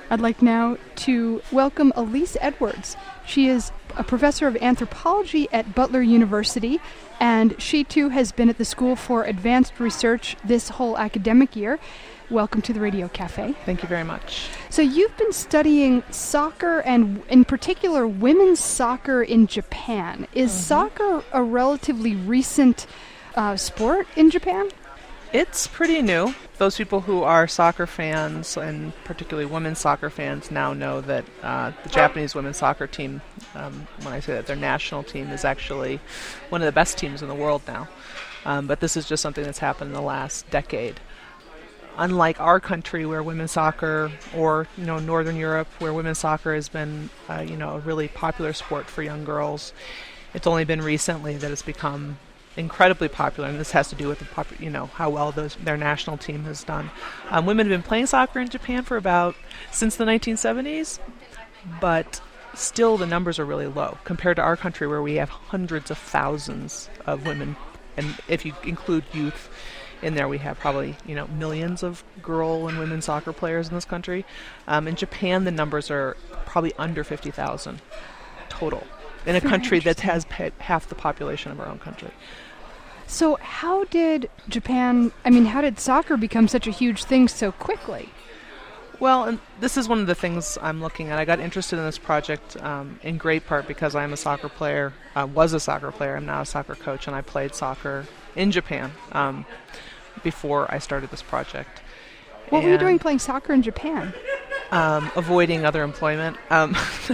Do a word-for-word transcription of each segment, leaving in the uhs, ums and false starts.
I'd like now to welcome Elise Edwards. She is a professor of anthropology at Butler University, and she too has been at the School for Advanced Research this whole academic year. Welcome to the Radio Cafe. Thank you very much. So you've been studying soccer, and in particular women's soccer in Japan. Is mm-hmm. soccer a relatively recent uh, sport in Japan? It's pretty new. Those people who are soccer fans, and particularly women's soccer fans, now know that uh, the Japanese women's soccer team, um, when I say that, their national team is actually one of the best teams in the world now. Um, but this is just something that's happened in the last decade. Unlike our country, where women's soccer, or you know, Northern Europe, where women's soccer has been, uh, you know, a really popular sport for young girls, it's only been recently that it's become incredibly popular, and this has to do with the pop- you know how well those their national team has done. Um, women have been playing soccer in Japan for about since the nineteen seventies, but still the numbers are really low compared to our country, where we have hundreds of thousands of women, and if you include youth in there, we have probably you know millions of girl and women soccer players in this country. Um, in Japan, the numbers are probably under fifty thousand total in a Very country that has pa- half the population of our own country. So how did Japan, I mean, how did soccer become such a huge thing so quickly? Well, and this is one of the things I'm looking at. I got interested in this project um, in great part because I'm a soccer player, uh, was a soccer player, I'm now a soccer coach, and I played soccer in Japan um, before I started this project. What and were you doing playing soccer in Japan? Um, avoiding other employment. Um,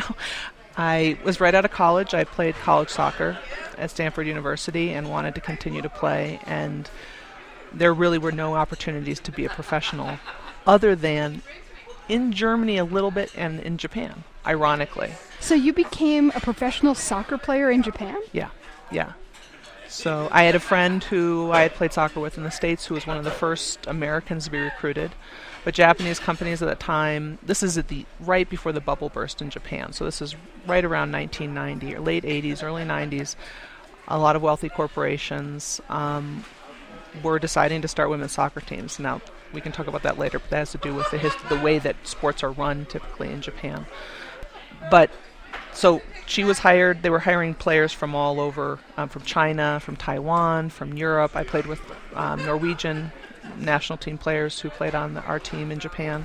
I was right out of college. I played college soccer at Stanford University and wanted to continue to play, and there really were no opportunities to be a professional other than in Germany a little bit and in Japan, ironically. So you became a professional soccer player in Japan? Yeah, yeah. So I had a friend who I had played soccer with in the States who was one of the first Americans to be recruited. But Japanese companies at that time, this is at the right before the bubble burst in Japan. So this is right around nineteen ninety, or late eighties, early nineties. A lot of wealthy corporations um, were deciding to start women's soccer teams. Now, we can talk about that later, but that has to do with the hist- the way that sports are run typically in Japan. But so she was hired. They were hiring players from all over, um, from China, from Taiwan, from Europe. I played with um, Norwegian national team players who played on the, our team in Japan.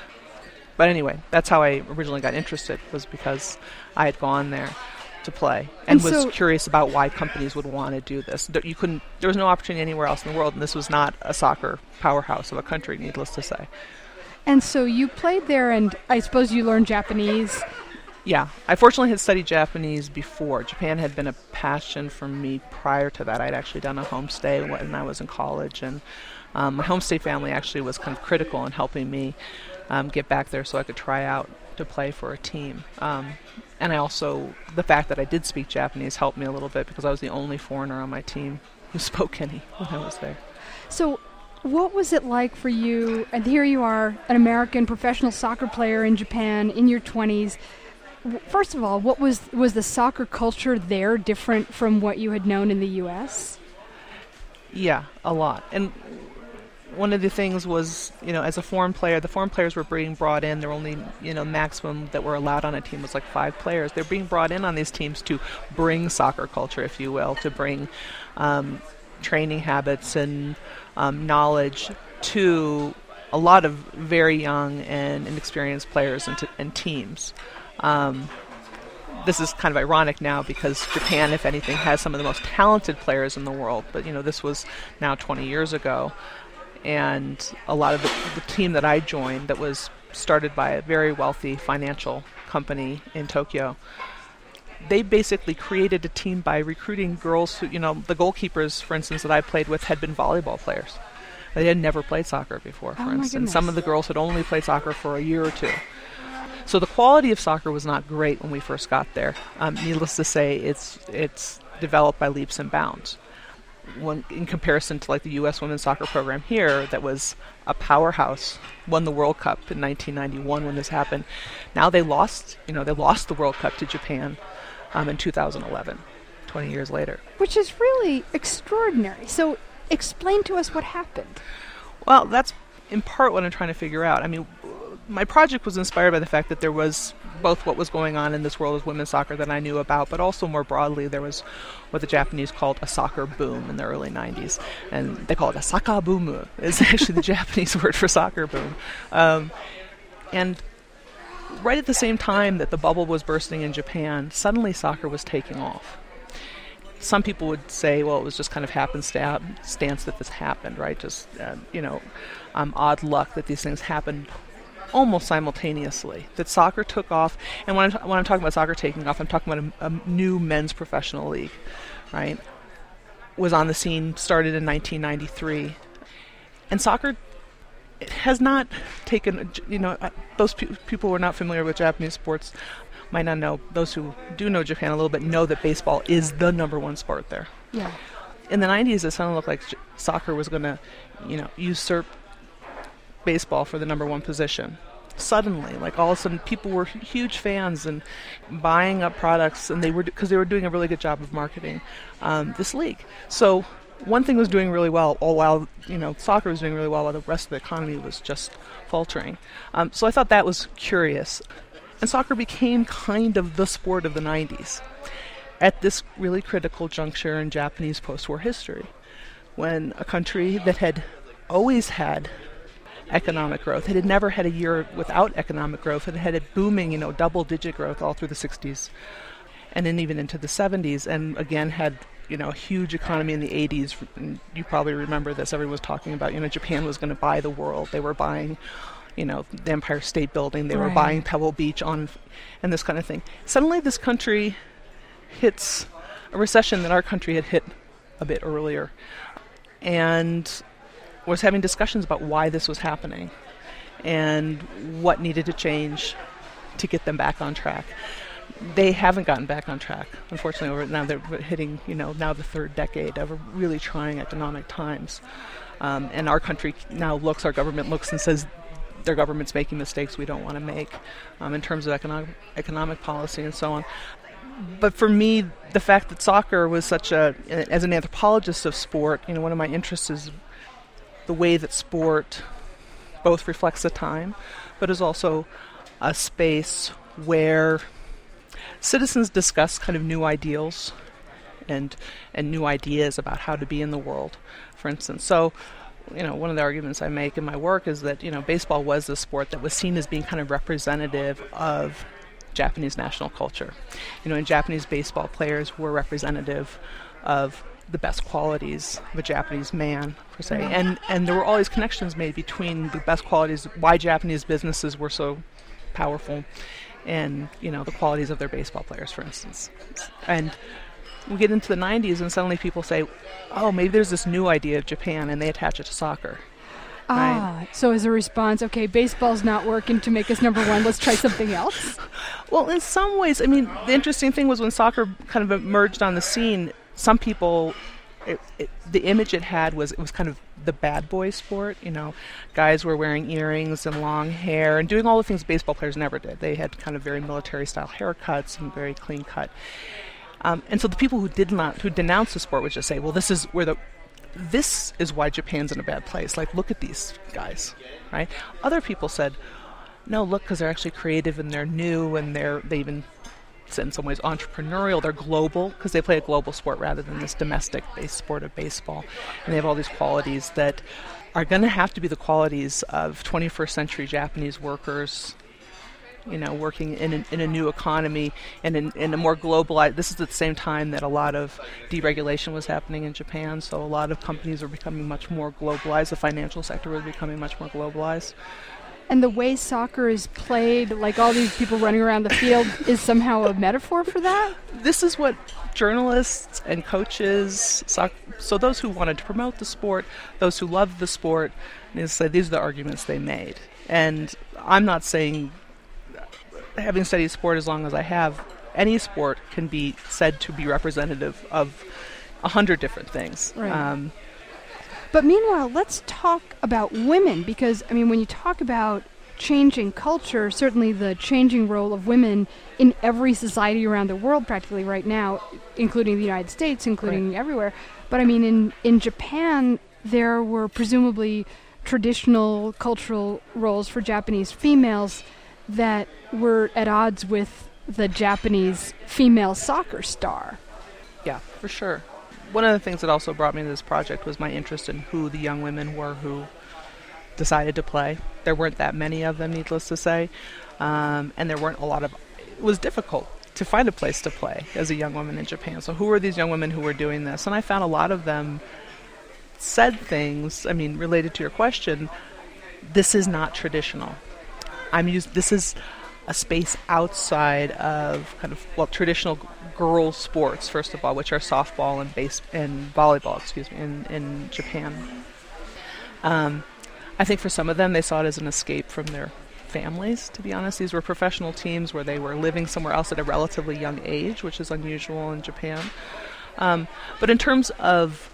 But anyway, that's how I originally got interested, was because I had gone there to play and, and was so curious about why companies would want to do this. You couldn't. There was no opportunity anywhere else in the world, and this was not a soccer powerhouse of a country, needless to say. And so you played there, and I suppose you learned Japanese. Yeah, I fortunately had studied Japanese before. Japan had been a passion for me prior to that. I'd actually done a homestay when I was in college, and um, my homestay family actually was kind of critical in helping me um, get back there so I could try out to play for a team. Um, and I also, the fact that I did speak Japanese helped me a little bit because I was the only foreigner on my team who spoke any when I was there. So what was it like for you, and here you are, an American professional soccer player in Japan in your twenties. First of all, what was was the soccer culture there different from what you had known in the U S? Yeah, a lot. And one of the things was, you know, as a foreign player, the foreign players were being brought in. There were only, you know, maximum that were allowed on a team was like five players. They're being brought in on these teams to bring soccer culture, if you will, to bring um, training habits and um, knowledge to a lot of very young and inexperienced players and, t- and teams. Um, this is kind of ironic now because Japan, if anything, has some of the most talented players in the world. But, you know, this was now twenty years ago. And a lot of the, the team that I joined that was started by a very wealthy financial company in Tokyo, they basically created a team by recruiting girls who, you know, the goalkeepers, for instance, that I played with had been volleyball players. They had never played soccer before, for oh instance. Some of the girls had only played soccer for a year or two. So the quality of soccer was not great when we first got there. Um, needless to say, it's it's developed by leaps and bounds. When, in comparison to like the U S women's soccer program here, that was a powerhouse, won the World Cup in nineteen ninety-one when this happened. Now they lost, you know, they lost the World Cup to Japan um, in two thousand eleven, twenty years later. Which is really extraordinary. So explain to us what happened. Well, that's in part what I'm trying to figure out. I mean, my project was inspired by the fact that there was both what was going on in this world of women's soccer that I knew about, but also more broadly there was what the Japanese called a soccer boom in the early nineties. And they call it a saka boomu, is actually the Japanese word for soccer boom. Um, and right at the same time that the bubble was bursting in Japan, suddenly soccer was taking off. Some people would say, well, it was just kind of happenstance that this happened, right? Just, uh, you know, um, odd luck that these things happened almost simultaneously, that soccer took off. And when I'm, when I'm talking about soccer taking off, I'm talking about a, a new men's professional league, right? Was on the scene, started in nineteen ninety-three. And soccer it has not taken, you know, those pe- people who are not familiar with Japanese sports might not know. Those who do know Japan a little bit know that baseball is the number one sport there. Yeah. In the nineties, it suddenly looked like j- soccer was going to, you know, usurp baseball for the number one position. Suddenly, like all of a sudden, people were h- huge fans and buying up products, and they were because they were doing a really good job of marketing um, this league. So one thing was doing really well, all while you know soccer was doing really well, while the rest of the economy was just faltering. Um, so I thought that was curious, and soccer became kind of the sport of the nineties at this really critical juncture in Japanese post-war history, when a country that had always had economic growth. It had never had a year without economic growth. It had a booming, you know, double-digit growth all through the sixties and then even into the seventies, and again had, you know, a huge economy in the eighties. And you probably remember this. Everyone was talking about, you know, Japan was going to buy the world. They were buying, you know, the Empire State Building. They Right. were buying Pebble Beach on, and this kind of thing. Suddenly this country hits a recession that our country had hit a bit earlier. And was having discussions about why this was happening and what needed to change to get them back on track. They haven't gotten back on track, unfortunately. Over now they're hitting, you know, now the third decade of really trying economic times. Um, and our country now looks, our government looks and says their government's making mistakes we don't want to make um, in terms of economic economic policy and so on. But for me, the fact that soccer was such a, as an anthropologist of sport, you know, one of my interests is the way that sport both reflects the time, but is also a space where citizens discuss kind of new ideals and and new ideas about how to be in the world, for instance. So, you know, one of the arguments I make in my work is that, you know, baseball was the sport that was seen as being kind of representative of Japanese national culture. You know, and Japanese baseball players were representative of the best qualities of a Japanese man, per se. And and there were all these connections made between the best qualities, why Japanese businesses were so powerful, and, you know, the qualities of their baseball players, for instance. And we get into the nineties and suddenly people say, oh, maybe there's this new idea of Japan, and they attach it to soccer. Ah, right? So as a response, okay, baseball's not working to make us number one, let's try something else? Well, in some ways, I mean, the interesting thing was when soccer kind of emerged on the scene, some people, it, it, the image it had was it was kind of the bad boy sport. You know, guys were wearing earrings and long hair and doing all the things baseball players never did. They had kind of very military style haircuts and very clean cut. Um, and so the people who did not, who denounced the sport would just say, well, this is where the, this is why Japan's in a bad place. Like, look at these guys, right? Other people said, no, look, because they're actually creative and they're new and they're, they even, in some ways, entrepreneurial. They're global because they play a global sport rather than this domestic-based sport of baseball. And they have all these qualities that are going to have to be the qualities of twenty-first century Japanese workers, you know, working in a, in a new economy and in, in a more globalized... This is at the same time that a lot of deregulation was happening in Japan, so a lot of companies were becoming much more globalized. The financial sector was becoming much more globalized. And the way soccer is played, like all these people running around the field, is somehow a metaphor for that? This is what journalists and coaches, soc- so those who wanted to promote the sport, those who loved the sport, these are the arguments they made. And I'm not saying, having studied sport as long as I have, any sport can be said to be representative of a hundred different things. Right. Um, But meanwhile, let's talk about women, because, I mean, when you talk about changing culture, certainly the changing role of women in every society around the world practically right now, including the United States, including right. everywhere. But, I mean, in, in Japan, there were presumably traditional cultural roles for Japanese females that were at odds with the Japanese female soccer star. Yeah, for sure. One of the things that also brought me to this project was my interest in who the young women were who decided to play. There weren't that many of them, needless to say, um, and there weren't a lot of... It was difficult to find a place to play as a young woman in Japan. So who were these young women who were doing this? And I found a lot of them said things, I mean, related to your question, this is not traditional. I'm used, this is a space outside of kind of, well, traditional g- girls sports, first of all, which are softball and base and volleyball, excuse me, in, in Japan. Um, I think for some of them, they saw it as an escape from their families, to be honest. These were professional teams where they were living somewhere else at a relatively young age, which is unusual in Japan. Um, but in terms of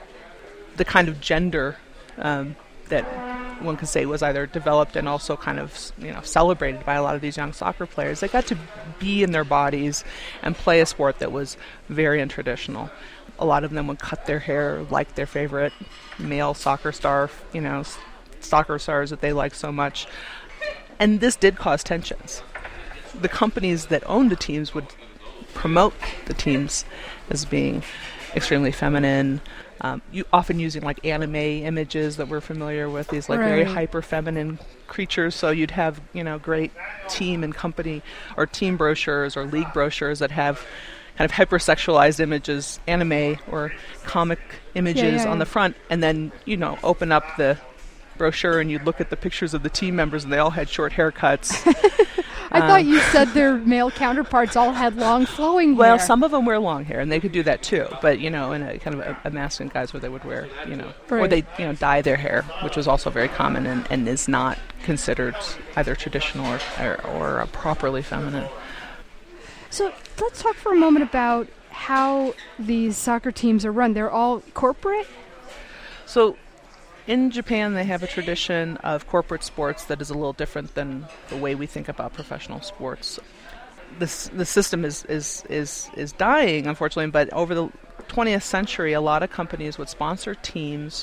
the kind of gender um, that one could say was either developed and also kind of, you know, celebrated by a lot of these young soccer players, they got to be in their bodies and play a sport that was very untraditional. A lot of them would cut their hair like their favorite male soccer star, you know, s- soccer stars that they like so much. And this did cause tensions. The companies that owned the teams would promote the teams as being extremely feminine, um, you often using like anime images that we're familiar with, these like right. very hyper feminine creatures. So you'd have, you know, great team and company or team brochures or league brochures that have kind of hypersexualized images, anime or comic images yeah, yeah, on yeah. the front, and then, you know, open up the brochure and you'd look at the pictures of the team members and they all had short haircuts. I um, thought you said their male counterparts all had long flowing well, hair. some of them wear long hair and they could do that too, but, you know, in a kind of a, a masculine guise where they would wear, you know, right. or they, you know, dye their hair, which was also very common and, and is not considered either traditional or, or, or uh, properly feminine. So let's talk for a moment about how these soccer teams are run. They're all corporate? So in Japan, they have a tradition of corporate sports that is a little different than the way we think about professional sports. This the system is, is, is, is dying, unfortunately, but over the twentieth century, a lot of companies would sponsor teams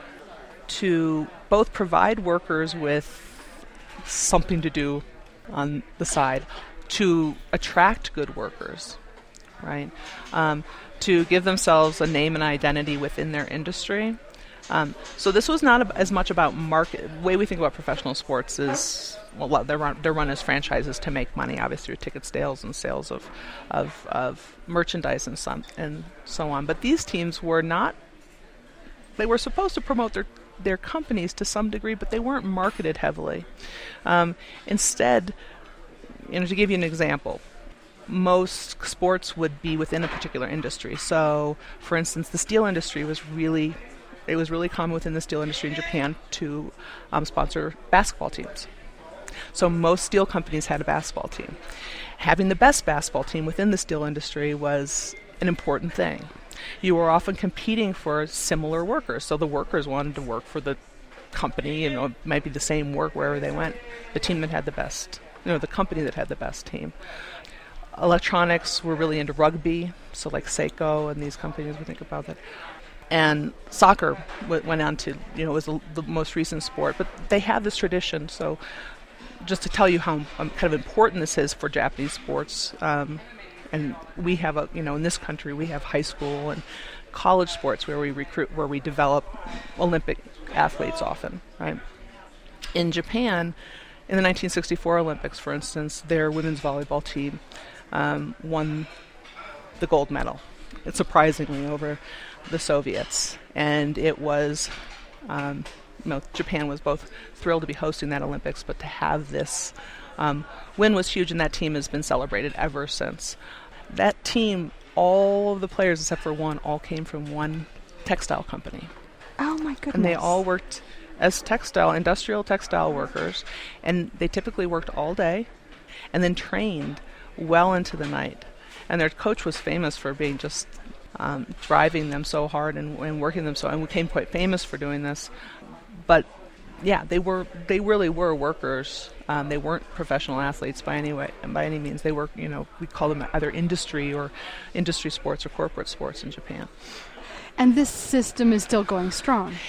to both provide workers with something to do on the side, to attract good workers, right? Um, to give themselves a name and identity within their industry. Um, so this was not ab- as much about market. The way we think about professional sports is, well, they're run, they're run as franchises to make money, obviously through ticket sales and sales of of, of merchandise and some and so on. But these teams were not. They were supposed to promote their their companies to some degree, but they weren't marketed heavily. Um, instead, you know, to give you an example, most sports would be within a particular industry. So, for instance, the steel industry was really. It was really common within the steel industry in Japan to um, sponsor basketball teams. So most steel companies had a basketball team. Having the best basketball team within the steel industry was an important thing. You were often competing for similar workers. So the workers wanted to work for the company, you know, it might be the same work wherever they went. The team that had the best, you know, the company that had the best team. Electronics were really into rugby, so like Seiko and these companies, we think about that. And soccer w- went on to, you know, was the, the most recent sport, but they have this tradition. So just to tell you how um, kind of important this is for Japanese sports, um, and we have a, you know, in this country we have high school and college sports where we recruit, where we develop Olympic athletes often, right? In Japan, in the nineteen sixty-four Olympics, for instance, their women's volleyball team um, won the gold medal, it's surprisingly, over the Soviets. And it was, um, you know, Japan was both thrilled to be hosting that Olympics, but to have this um, win was huge, and that team has been celebrated ever since. That team, all of the players except for one, all came from one textile company. Oh my goodness. And they all worked as textile, industrial textile workers, and they typically worked all day and then trained well into the night. And their coach was famous for being just um, driving them so hard and, and working them so, and became quite famous for doing this. But yeah, they were they really were workers. Um, they weren't professional athletes by any way, by any means. They were, you know, we call them either industry or industry sports or corporate sports in Japan. And this system is still going strong.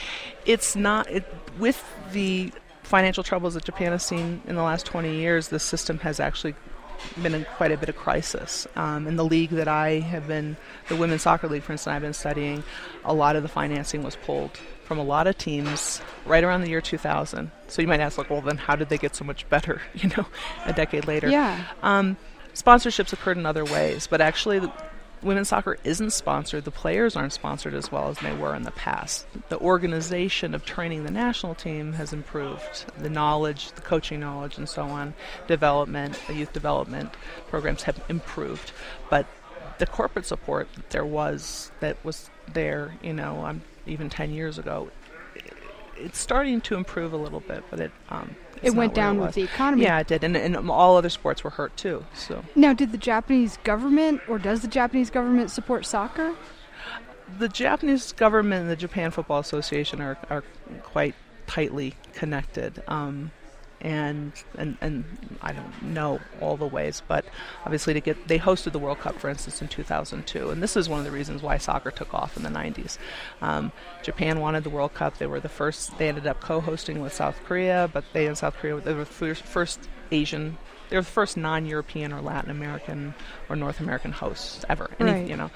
it's not it, with the financial troubles that Japan has seen in the last twenty years. The system has actually been in quite a bit of crisis. Um, in the league that I have been, the women's soccer league, for instance, I've been studying, a lot of the financing was pulled from a lot of teams right around the year two thousand. So you might ask, like, well, then how did they get so much better, you know, a decade later? Yeah. Um, sponsorships occurred in other ways, but actually the women's soccer isn't sponsored. The players aren't sponsored as well as they were in the past. The organization of training the national team has improved. The knowledge, the coaching knowledge and so on, development, the youth development programs have improved. But the corporate support that there was, that was there, you know, um, even ten years ago, it's starting to improve a little bit, but it um, it went down with the economy. Yeah, it did, and, and all other sports were hurt too. So now, did the Japanese government, or does the Japanese government support soccer? The Japanese government and the Japan Football Association are are quite tightly connected, um, and and and I don't know all the ways, but obviously to get they hosted the World Cup, for instance, in two thousand two, and this is one of the reasons why soccer took off in the nineties. Um, Japan wanted the World Cup. They were the first. They ended up co-hosting with South Korea, but they and South Korea they were the first, first Asian. They were the first non-European or Latin American or North American hosts ever. Any, right. You know.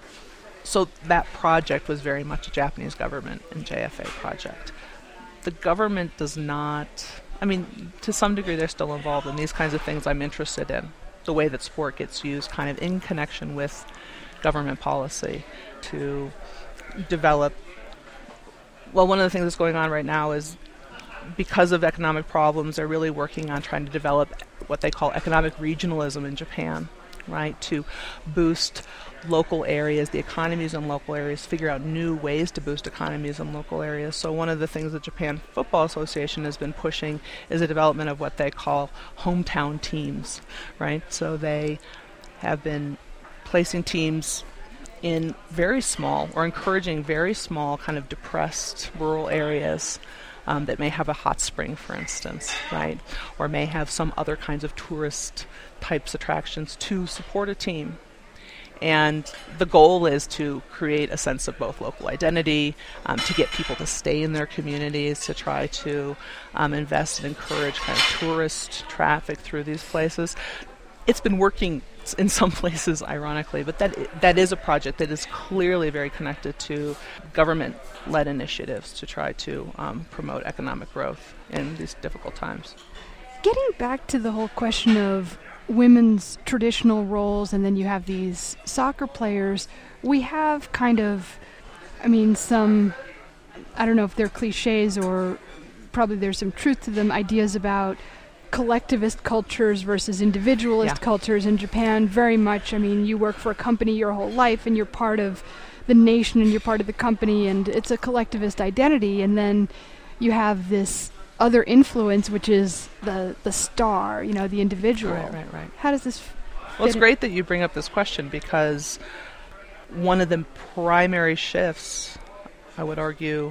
So that project was very much a Japanese government and J F A project. The government does not. I mean, to some degree, they're still involved in these kinds of things I'm interested in. The way that sport gets used kind of in connection with government policy to develop. Well, one of the things that's going on right now is because of economic problems, they're really working on trying to develop what they call economic regionalism in Japan, right? To boost local areas, the economies in local areas, figure out new ways to boost economies in local areas. So one of the things that Japan Football Association has been pushing is the development of what they call hometown teams, right? So they have been placing teams in very small or encouraging very small kind of depressed rural areas um, that may have a hot spring, for instance, right? Or may have some other kinds of tourist types attractions to support a team. And the goal is to create a sense of both local identity, um, to get people to stay in their communities, to try to um, invest and encourage kind of tourist traffic through these places. It's been working in some places, ironically, but that that is a project that is clearly very connected to government-led initiatives to try to um, promote economic growth in these difficult times. Getting back to the whole question of women's traditional roles, and then you have these soccer players, we have kind of, I mean, some, I don't know if they're cliches or probably there's some truth to them, ideas about collectivist cultures versus individualist yeah. cultures in Japan. Very much, I mean, you work for a company your whole life and you're part of the nation and you're part of the company and it's a collectivist identity, and then you have this other influence, which is the the star, you know, the individual. Right, right, right. How does this f- Well, it's great that you bring up this question, because one of the primary shifts, I would argue,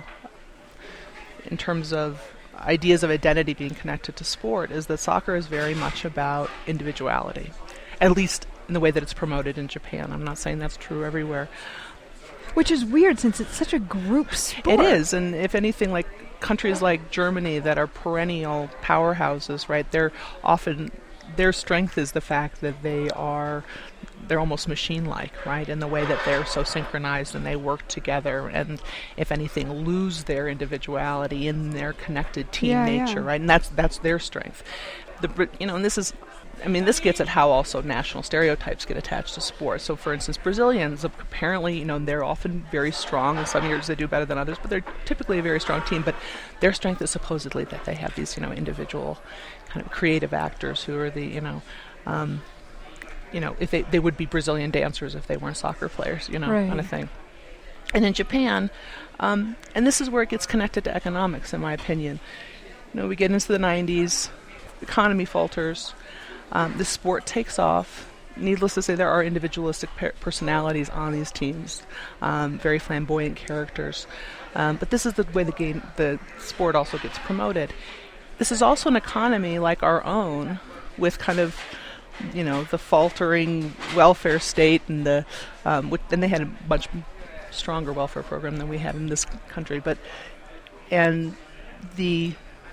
in terms of ideas of identity being connected to sport, is that soccer is very much about individuality, at least in the way that it's promoted in Japan. I'm not saying that's true everywhere. Which is weird, since it's such a group sport. It is, and if anything, like countries like Germany that are perennial powerhouses, right, they're often, their strength is the fact that they are, they're almost machine-like, right, in the way that they're so synchronized and they work together, and if anything, lose their individuality in their connected team yeah, nature, yeah. right, and that's that's their strength. The you know, and this is, I mean, this gets at how also national stereotypes get attached to sports. So, for instance, Brazilians, apparently, you know, they're often very strong. In some years they do better than others, but they're typically a very strong team. But their strength is supposedly that they have these, you know, individual kind of creative actors who are the, you know, um, you know, if they, they would be Brazilian dancers if they weren't soccer players, you know, right. kind of thing. And in Japan, um, and this is where it gets connected to economics, in my opinion. You know, we get into the nineties, economy falters. Um, the sport takes off. Needless to say, there are individualistic per- personalities on these teams, um, very flamboyant characters. Um, but this is the way the game, the sport also gets promoted. This is also an economy like our own, with kind of, you know, the faltering welfare state, and the, um, which, and they had a much stronger welfare program than we had in this country. But and the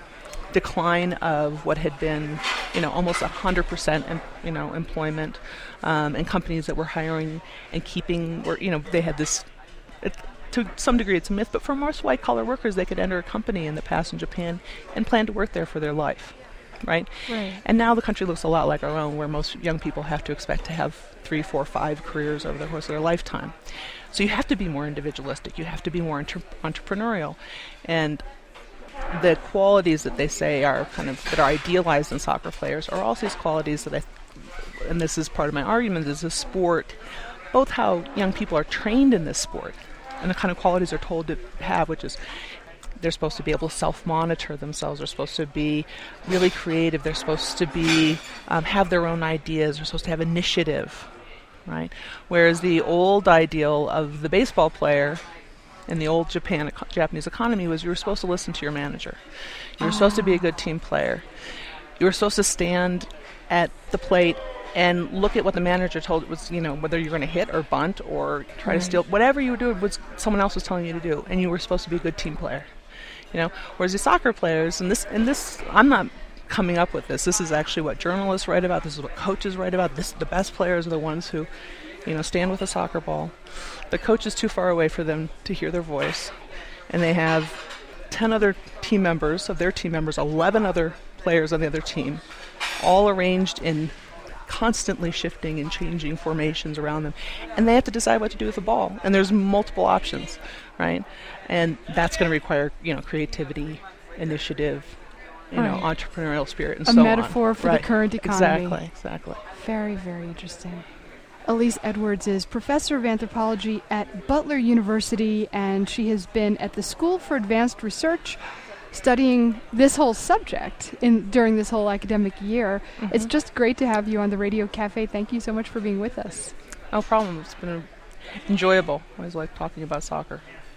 decline of what had been, you know, almost one hundred percent, em- you know, employment, um, and companies that were hiring and keeping, were, you know, they had this, it, to some degree it's a myth, but for most white-collar workers, they could enter a company in the past in Japan and plan to work there for their life, right? Right. And now the country looks a lot like our own, where most young people have to expect to have three, four, five careers over the course of their lifetime. So you have to be more individualistic. You have to be more inter- entrepreneurial. And the qualities that they say are kind of, that are idealized in soccer players are also these qualities that I, and this is part of my argument, is the sport, both how young people are trained in this sport and the kind of qualities they're told to have, which is they're supposed to be able to self-monitor themselves. They're supposed to be really creative. They're supposed to be um, have their own ideas. They're supposed to have initiative, right? Whereas the old ideal of the baseball player in the old Japan eco- Japanese economy was you were supposed to listen to your manager. You were supposed to be a good team player. You were supposed to stand at the plate and look at what the manager told was, you know, whether you're going to hit or bunt or try Right. to steal, whatever you were doing was someone else was telling you to do, and you were supposed to be a good team player. You know, whereas the soccer players, and this, and this, I'm not coming up with this. This is actually what journalists write about. This is what coaches write about. This, the best players are the ones who, you know, stand with a soccer ball. The coach is too far away for them to hear their voice, and they have ten other team members of their team members, eleven other players on the other team, all arranged in constantly shifting and changing formations around them, and they have to decide what to do with the ball. And there's multiple options, right? And that's going to require, you know, creativity, initiative, you know, Right. entrepreneurial spirit, and A so on. metaphor for the Right. current economy. Exactly, exactly. Very, very interesting. Elise Edwards is professor of anthropology at Butler University, and she has been at the School for Advanced Research studying this whole subject in during this whole academic year. Mm-hmm. It's just great to have you on the Radio Cafe. Thank you so much for being with us. No problem. It's been enjoyable. I always like talking about soccer.